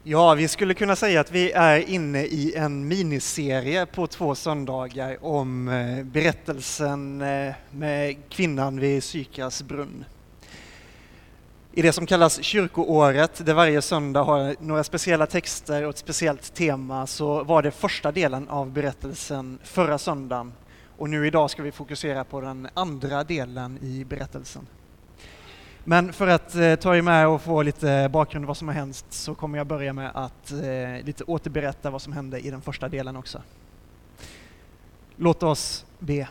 Ja, vi skulle kunna säga att vi är inne i en miniserie på 2 söndagar om berättelsen med kvinnan vid Sykras brunn. I det som kallas kyrkoåret, där varje söndag har några speciella texter och ett speciellt tema, så var det första delen av berättelsen förra söndagen. Och nu idag ska vi fokusera på den andra delen i berättelsen. Men för att ta er med och få lite bakgrund vad som har hänt så kommer jag börja med att lite återberätta vad som hände i den första delen också. Låt oss be.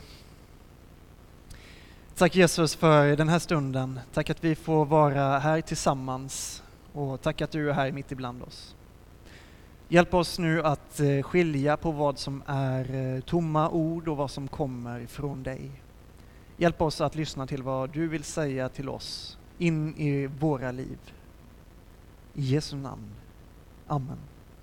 Tack Jesus för den här stunden. Tack att vi får vara här tillsammans och tack att du är här mitt ibland oss. Hjälp oss nu att skilja på vad som är tomma ord och vad som kommer från dig. Hjälp oss att lyssna till vad du vill säga till oss in i våra liv. I Jesu namn. Amen.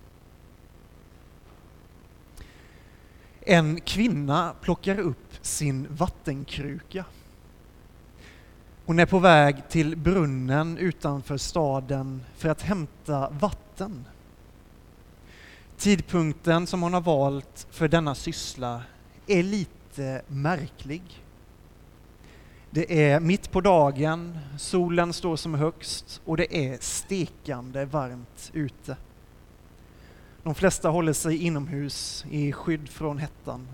En kvinna plockar upp sin vattenkruka. Hon är på väg till brunnen utanför staden för att hämta vatten. Tidpunkten som hon har valt för denna syssla är lite märklig. Det är mitt på dagen, solen står som högst och det är stekande varmt ute. De flesta håller sig inomhus i skydd från hettan.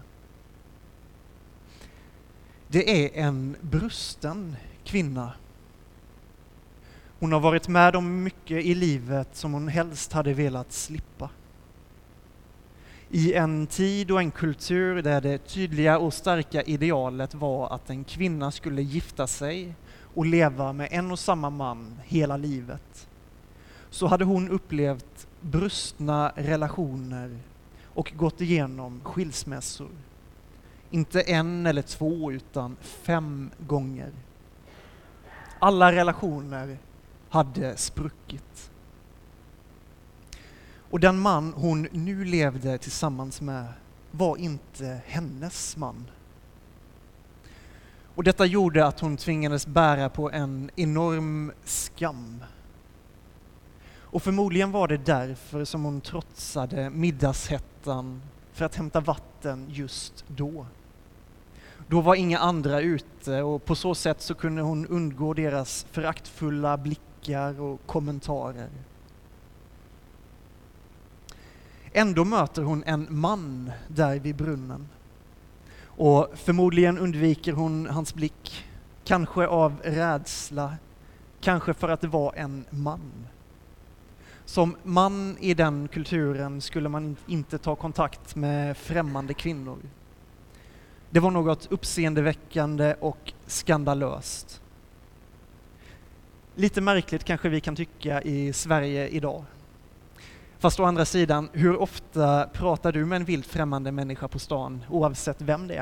Det är en brusten kvinna. Hon har varit med om mycket i livet som hon helst hade velat slippa. I en tid och en kultur där det tydliga och starka idealet var att en kvinna skulle gifta sig och leva med en och samma man hela livet, så hade hon upplevt brustna relationer och gått igenom skilsmässor. Inte 1 eller 2 utan 5 gånger. Alla relationer hade spruckit. Och den man hon nu levde tillsammans med var inte hennes man. Och detta gjorde att hon tvingades bära på en enorm skam. Och förmodligen var det därför som hon trotsade middagshettan för att hämta vatten just då. Då var inga andra ute och på så sätt så kunde hon undgå deras föraktfulla blickar och kommentarer. Ändå möter hon en man där vid brunnen. Och förmodligen undviker hon hans blick, kanske av rädsla, kanske för att det var en man. Som man i den kulturen skulle man inte ta kontakt med främmande kvinnor. Det var något uppseendeväckande och skandalöst. Lite märkligt kanske vi kan tycka i Sverige idag. Fast å andra sidan, hur ofta pratar du med en vilt främmande människa på stan, oavsett vem det är?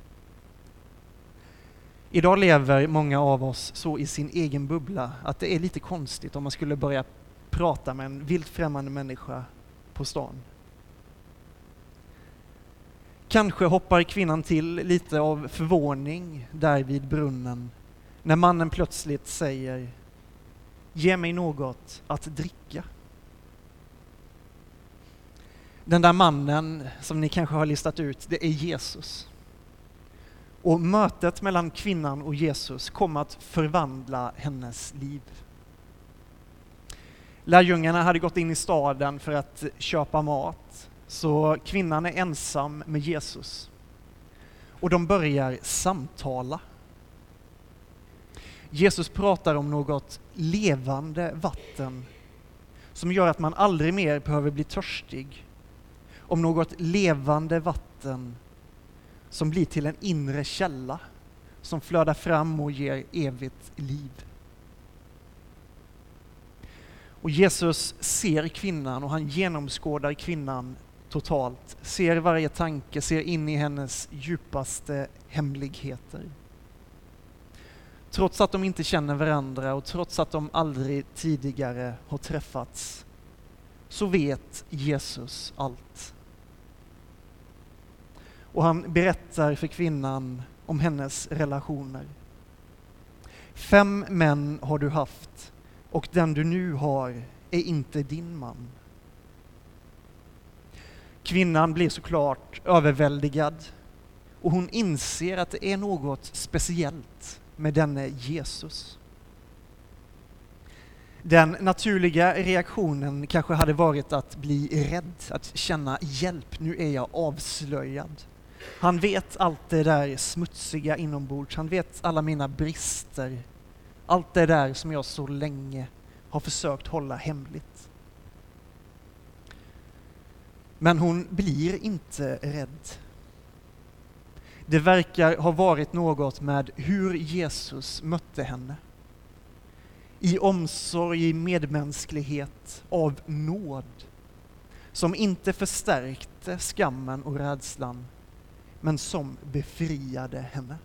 Idag lever många av oss så i sin egen bubbla att det är lite konstigt om man skulle börja prata med en vilt främmande människa på stan. Kanske hoppar kvinnan till lite av förvåning där vid brunnen när mannen plötsligt säger: "Ge mig något att dricka." Den där mannen som ni kanske har listat ut, det är Jesus. Och mötet mellan kvinnan och Jesus kom att förvandla hennes liv. Lärjungarna hade gått in i staden för att köpa mat, så kvinnan är ensam med Jesus. Och de börjar samtala. Jesus pratar om något levande vatten som gör att man aldrig mer behöver bli törstig. Om något levande vatten som blir till en inre källa som flödar fram och ger evigt liv. Och Jesus ser kvinnan och han genomskådar kvinnan totalt. Ser varje tanke, ser in i hennes djupaste hemligheter. Trots att de inte känner varandra och trots att de aldrig tidigare har träffats, så vet Jesus allt. Och han berättar för kvinnan om hennes relationer. 5 män har du haft och den du nu har är inte din man. Kvinnan blir såklart överväldigad och hon inser att det är något speciellt med denne Jesus. Den naturliga reaktionen kanske hade varit att bli rädd, att känna hjälp, nu är jag avslöjad. Han vet allt det där smutsiga inombords, han vet alla mina brister, allt det där som jag så länge har försökt hålla hemligt. Men hon blir inte rädd. Det verkar ha varit något med hur Jesus mötte henne. I omsorg, i medmänsklighet, av nåd, som inte förstärkte skammen och rädslan, men som befriade henne.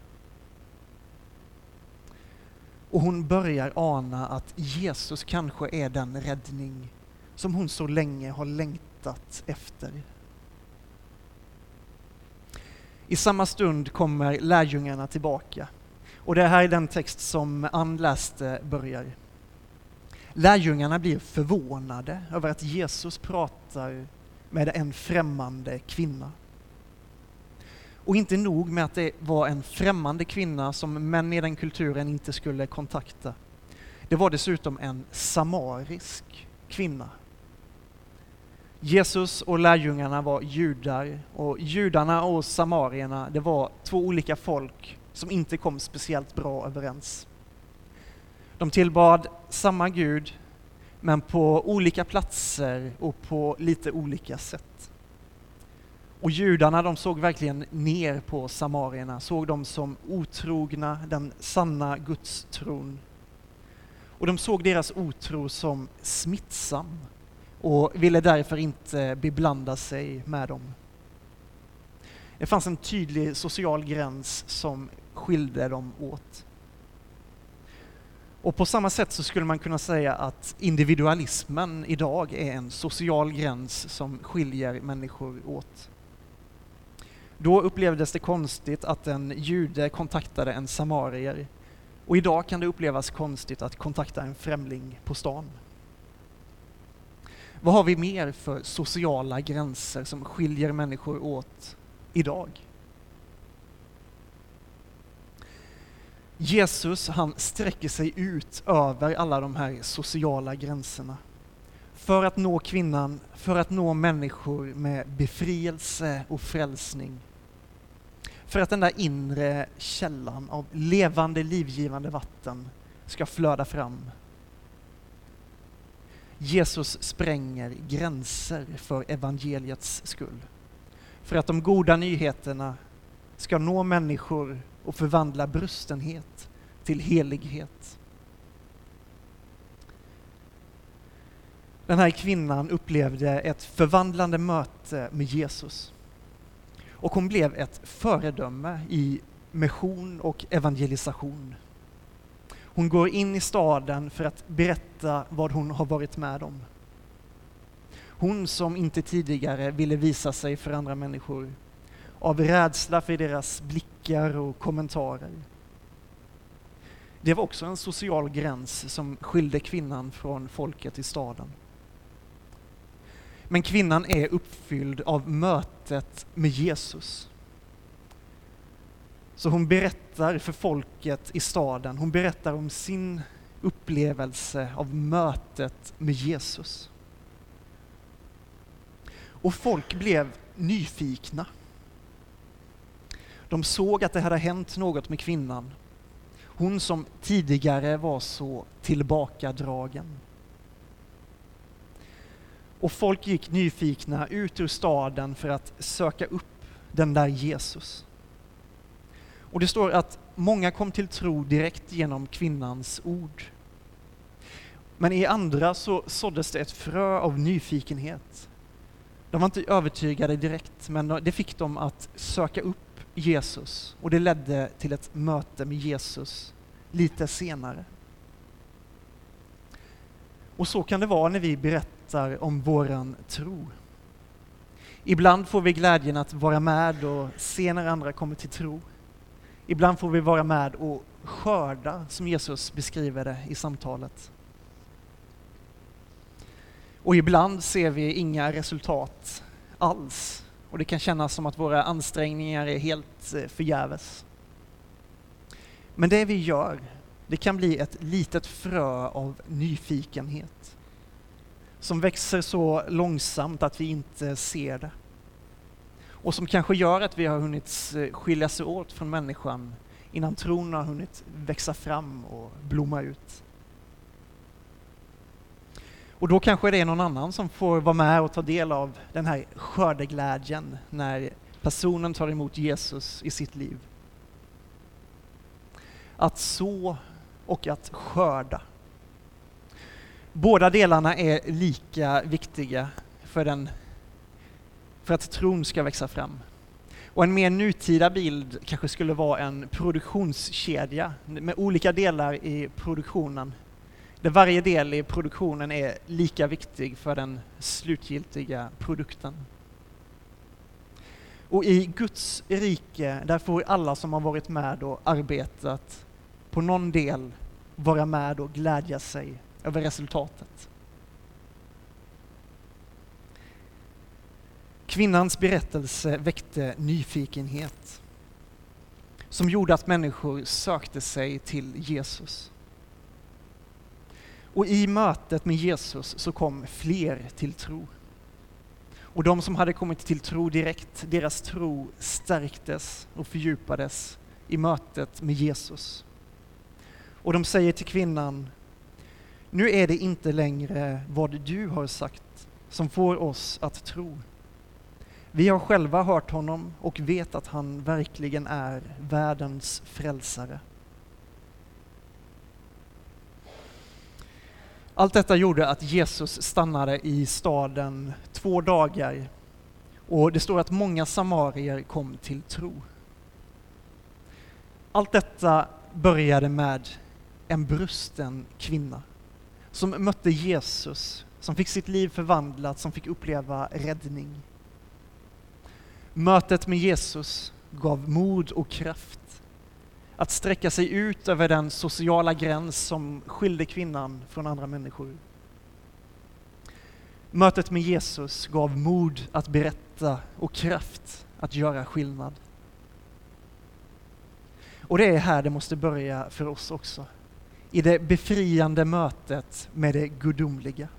Och hon börjar ana att Jesus kanske är den räddning som hon så länge har längtat efter. I samma stund kommer lärjungarna tillbaka. Och det här är den text som Ann läste börjar. Lärjungarna blir förvånade över att Jesus pratar med en främmande kvinna. Och inte nog med att det var en främmande kvinna som män i den kulturen inte skulle kontakta. Det var dessutom en samarisk kvinna. Jesus och lärjungarna var judar, och judarna och samarierna, det var två olika folk som inte kom speciellt bra överens. De tillbad samma Gud, men på olika platser och på lite olika sätt. Och judarna, de såg verkligen ner på samarierna, såg dem som otrogna, den sanna gudstron. Och de såg deras otro som smittsam och ville därför inte beblanda sig med dem. Det fanns en tydlig social gräns som skilde dem åt. Och på samma sätt så skulle man kunna säga att individualismen idag är en social gräns som skiljer människor åt. Då upplevdes det konstigt att en jude kontaktade en samarier, och idag kan det upplevas konstigt att kontakta en främling på stan. Vad har vi mer för sociala gränser som skiljer människor åt idag? Jesus, han sträcker sig ut över alla de här sociala gränserna för att nå kvinnan, för att nå människor med befrielse och frälsning. För att den där inre källan av levande, livgivande vatten ska flöda fram. Jesus spränger gränser för evangeliets skull. För att de goda nyheterna ska nå människor och förvandla brustenhet till helighet. Den här kvinnan upplevde ett förvandlande möte med Jesus. Och hon blev ett föredöme i mission och evangelisation. Hon går in i staden för att berätta vad hon har varit med om. Hon som inte tidigare ville visa sig för andra människor av rädsla för deras blickar och kommentarer. Det var också en social gräns som skilde kvinnan från folket i staden. Men kvinnan är uppfylld av mötet med Jesus. Så hon berättar för folket i staden, hon berättar om sin upplevelse av mötet med Jesus. Och folk blev nyfikna. De såg att det hade hänt något med kvinnan. Hon som tidigare var så tillbakadragen. Och folk gick nyfikna ut ur staden för att söka upp den där Jesus. Och det står att många kom till tro direkt genom kvinnans ord. Men i andra så såddes det ett frö av nyfikenhet. De var inte övertygade direkt, men det fick dem att söka upp Jesus. Och det ledde till ett möte med Jesus lite senare. Och så kan det vara när vi berättar om våran tro. Ibland får vi glädjen att vara med och se när andra kommer till tro. Ibland får vi vara med och skörda, som Jesus beskriver det i samtalet. Och ibland ser vi inga resultat alls. Och det kan kännas som att våra ansträngningar är helt förgäves. Men det vi gör, det kan bli ett litet frö av nyfikenhet som växer så långsamt att vi inte ser det. Och som kanske gör att vi har hunnit skilja sig åt från människan innan tron har hunnit växa fram och blomma ut. Och då kanske det är någon annan som får vara med och ta del av den här skördeglädjen när personen tar emot Jesus i sitt liv. Att så och att skörda. Båda delarna är lika viktiga för att tron ska växa fram. Och en mer nutida bild kanske skulle vara en produktionskedja med olika delar i produktionen. Där varje del i produktionen är lika viktig för den slutgiltiga produkten. Och i Guds rike, där får alla som har varit med och arbetat på någon del vara med och glädja sig över resultatet. Kvinnans berättelse väckte nyfikenhet som gjorde att människor sökte sig till Jesus. Och i mötet med Jesus så kom fler till tro. Och de som hade kommit till tro direkt, deras tro stärktes och fördjupades i mötet med Jesus. Och de säger till kvinnan: nu är det inte längre vad du har sagt som får oss att tro. Vi har själva hört honom och vet att han verkligen är världens frälsare. Allt detta gjorde att Jesus stannade i staden 2 dagar, och det står att många samarier kom till tro. Allt detta började med en brusten kvinna som mötte Jesus, som fick sitt liv förvandlat, som fick uppleva räddning. Mötet med Jesus gav mod och kraft att sträcka sig ut över den sociala gräns som skilde kvinnan från andra människor. Mötet med Jesus gav mod att berätta och kraft att göra skillnad. Och det är här det måste börja för oss också. I det befriande mötet med det gudomliga.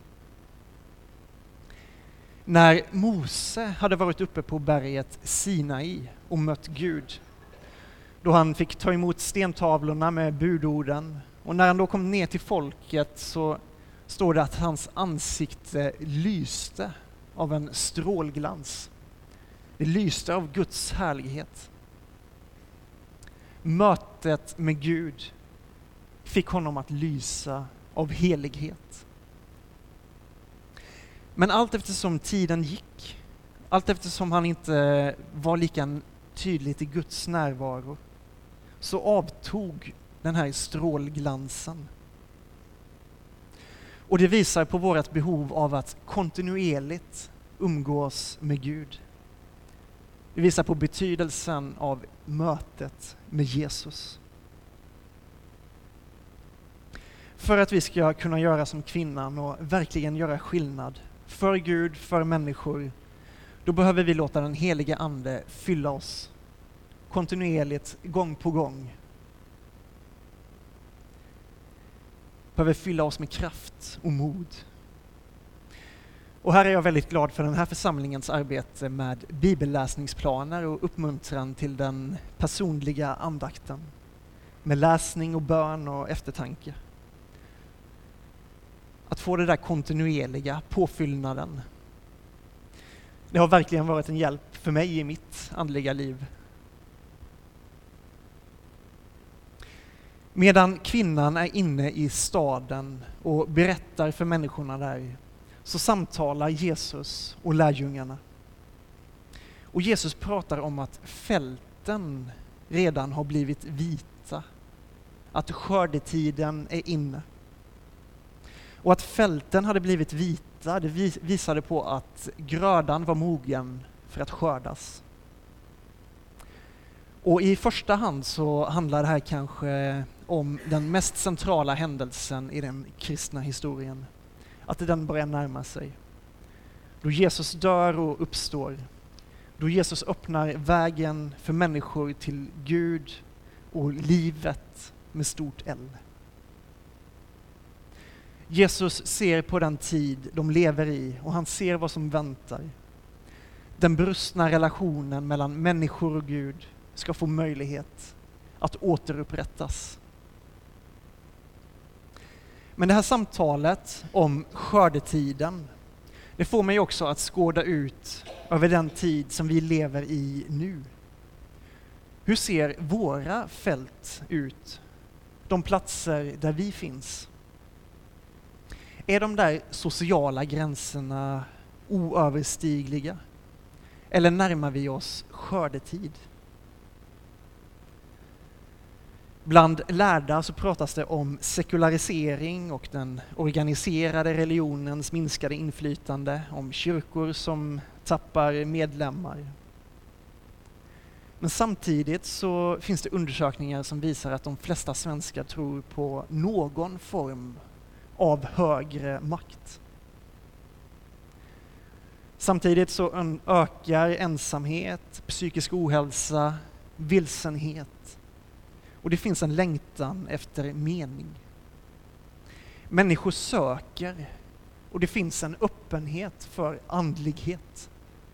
När Mose hade varit uppe på berget Sinai och mött Gud, då han fick ta emot stentavlorna med budorden, och när han då kom ner till folket så står det att hans ansikte lyste av en strålglans. Det lyste av Guds härlighet. Mötet med Gud fick honom att lysa av helighet. Men allt eftersom tiden gick, allt eftersom han inte var lika tydligt i Guds närvaro, så avtog den här strålglansen. Och det visar på vårt behov av att kontinuerligt umgås med Gud. Det visar på betydelsen av mötet med Jesus. För att vi ska kunna göra som kvinnan och verkligen göra skillnad för Gud, för människor, då behöver vi låta den heliga ande fylla oss kontinuerligt, gång på gång. Behöver fylla oss med kraft och mod. Och här är jag väldigt glad för den här församlingens arbete med bibelläsningsplaner och uppmuntran till den personliga andakten. Med läsning och bön och eftertanke. Att få det där kontinuerliga påfyllnaden. Det har verkligen varit en hjälp för mig i mitt andliga liv. Medan kvinnan är inne i staden och berättar för människorna där, så samtalar Jesus och lärjungarna. Och Jesus pratar om att fälten redan har blivit vita. Att skördetiden är inne. Och att fälten hade blivit vita, det visade på att grödan var mogen för att skördas. Och i första hand så handlar det här kanske om den mest centrala händelsen i den kristna historien. Att den börjar närma sig. Då Jesus dör och uppstår. Då Jesus öppnar vägen för människor till Gud och livet med stort L. Jesus ser på den tid de lever i och han ser vad som väntar. Den brustna relationen mellan människor och Gud ska få möjlighet att återupprättas. Men det här samtalet om skördetiden, det får mig också att skåda ut över den tid som vi lever i nu. Hur ser våra fält ut? De platser där vi finns? Är de där sociala gränserna oöverstigliga? Eller närmar vi oss skördetid? Bland lärda så pratas det om sekularisering och den organiserade religionens minskade inflytande, om kyrkor som tappar medlemmar. Men samtidigt så finns det undersökningar som visar att de flesta svenskar tror på någon form av högre makt. Samtidigt så ökar ensamhet, psykisk ohälsa, vilsenhet. Och det finns en längtan efter mening. Människor söker och det finns en öppenhet för andlighet.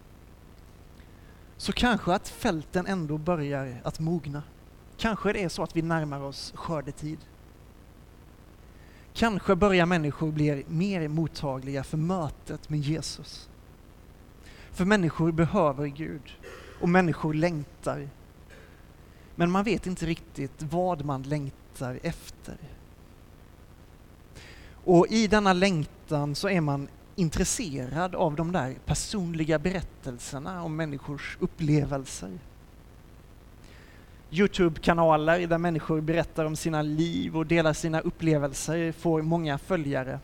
Så kanske att fälten ändå börjar att mogna. Kanske det är så att vi närmar oss skördetid. Kanske börjar människor bli mer mottagliga för mötet med Jesus. För människor behöver Gud och människor längtar. Men man vet inte riktigt vad man längtar efter. Och i denna längtan så är man intresserad av de där personliga berättelserna om människors upplevelser. YouTube-kanaler där människor berättar om sina liv och delar sina upplevelser får många följare.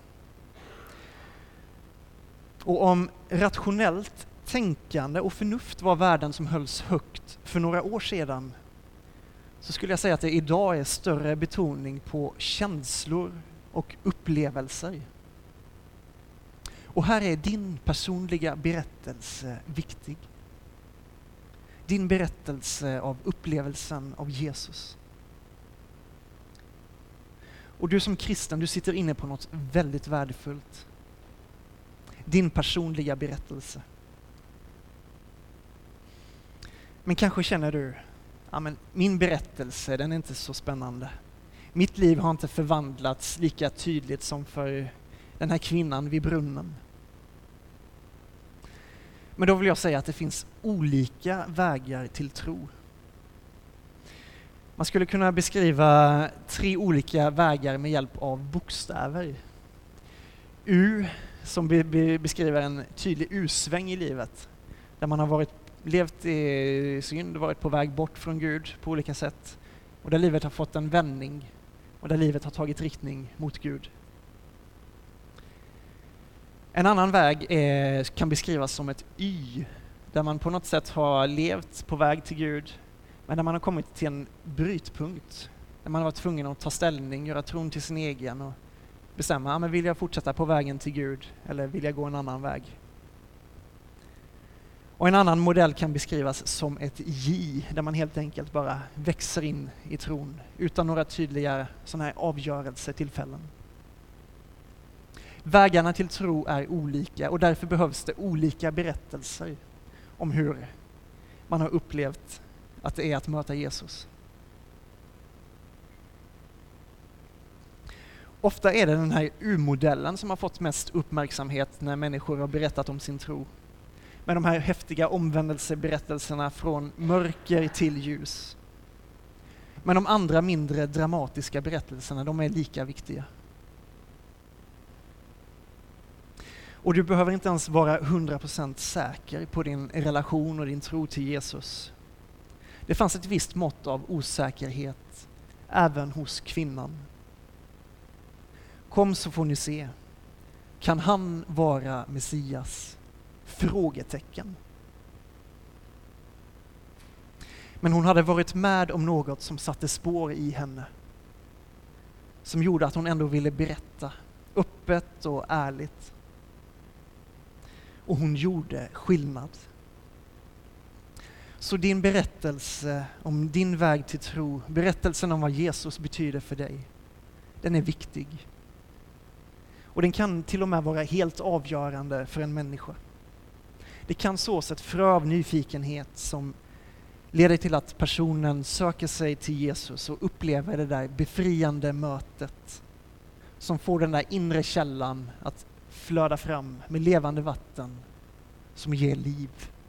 Och om rationellt tänkande och förnuft var värden som hölls högt för några år sedan, så skulle jag säga att det idag är större betoning på känslor och upplevelser. Och här är din personliga berättelse viktig. Din berättelse av upplevelsen av Jesus. Och du som kristen, du sitter inne på något väldigt värdefullt. Din personliga berättelse. Men kanske känner du, ja, men min berättelse, den är inte så spännande. Mitt liv har inte förvandlats lika tydligt som för den här kvinnan vid brunnen. Men då vill jag säga att det finns olika vägar till tro. Man skulle kunna beskriva 3 olika vägar med hjälp av bokstäver. U som beskriver en tydlig U-sväng i livet. Där man har levt i synd, varit på väg bort från Gud på olika sätt. Och där livet har fått en vändning. Och där livet har tagit riktning mot Gud. En annan väg kan beskrivas som ett Y. Där man på något sätt har levt på väg till Gud. Men där man har kommit till en brytpunkt. Där man har varit tvungen att ta ställning, göra tron till sin egen. Och bestämma, men vill jag fortsätta på vägen till Gud? Eller vill jag gå en annan väg? Och en annan modell kan beskrivas som ett J, där man helt enkelt bara växer in i tron utan några tydliga sådana här avgörelsetillfällen. Vägarna till tro är olika och därför behövs det olika berättelser om hur man har upplevt att det är att möta Jesus. Ofta är det den här U-modellen som har fått mest uppmärksamhet när människor har berättat om sin tro. Med de här häftiga omvändelseberättelserna från mörker till ljus. Men de andra mindre dramatiska berättelserna, de är lika viktiga. Och du behöver inte ens vara 100% säker på din relation och din tro till Jesus. Det fanns ett visst mått av osäkerhet även hos kvinnan. Kom så får ni se. Kan han vara Messias? Frågetecken. Men hon hade varit med om något som satte spår i henne. Som gjorde att hon ändå ville berätta öppet och ärligt. och hon gjorde skillnad. Så din berättelse om din väg till tro, berättelsen om vad Jesus betyder för dig, den är viktig. Och den kan till och med vara helt avgörande för en människa. Det kan sås ett frö av nyfikenhet som leder till att personen söker sig till Jesus och upplever det där befriande mötet som får den där inre källan att flöda fram med levande vatten som ger liv.